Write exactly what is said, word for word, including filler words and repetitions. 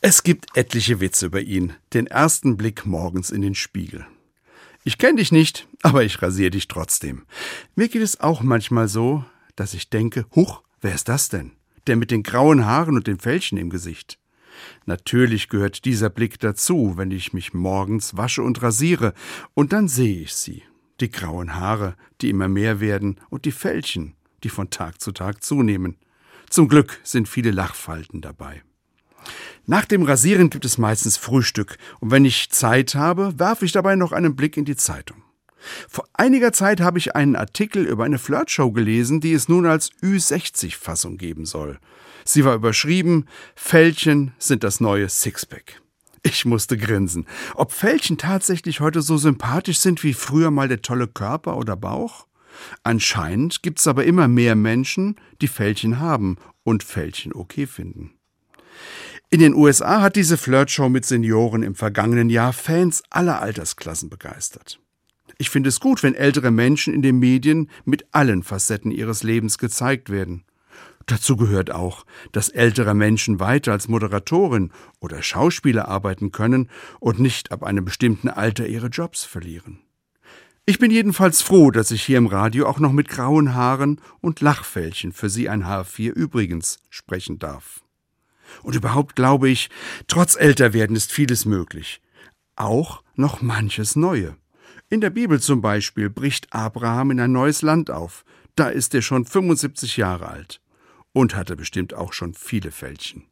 Es gibt etliche Witze über ihn. Den ersten Blick morgens in den Spiegel. Ich kenne dich nicht, aber ich rasiere dich trotzdem. Mir geht es auch manchmal so, dass ich denke, huch, wer ist das denn? Der mit den grauen Haaren und den Fältchen im Gesicht. Natürlich gehört dieser Blick dazu, wenn ich mich morgens wasche und rasiere, und dann sehe ich sie. Die grauen Haare, die immer mehr werden, und die Fältchen, die von Tag zu Tag zunehmen. Zum Glück sind viele Lachfalten dabei. Nach dem Rasieren gibt es meistens Frühstück, und wenn ich Zeit habe, werfe ich dabei noch einen Blick in die Zeitung. Vor einiger Zeit habe ich einen Artikel über eine Flirtshow gelesen, die es nun als Ü sechzig Fassung geben soll. Sie war überschrieben, Fältchen sind das neue Sixpack. Ich musste grinsen. Ob Fältchen tatsächlich heute so sympathisch sind wie früher mal der tolle Körper oder Bauch? Anscheinend gibt es aber immer mehr Menschen, die Fältchen haben und Fältchen okay finden. In den U S A hat diese Flirtshow mit Senioren im vergangenen Jahr Fans aller Altersklassen begeistert. Ich finde es gut, wenn ältere Menschen in den Medien mit allen Facetten ihres Lebens gezeigt werden. Dazu gehört auch, dass ältere Menschen weiter als Moderatorin oder Schauspieler arbeiten können und nicht ab einem bestimmten Alter ihre Jobs verlieren. Ich bin jedenfalls froh, dass ich hier im Radio auch noch mit grauen Haaren und Lachfältchen für Sie ein H vier übrigens sprechen darf. Und überhaupt glaube ich, trotz Älterwerden ist vieles möglich. Auch noch manches Neue. In der Bibel zum Beispiel bricht Abraham in ein neues Land auf. Da ist er schon fünfundsiebzig Jahre alt und hatte bestimmt auch schon viele Fältchen.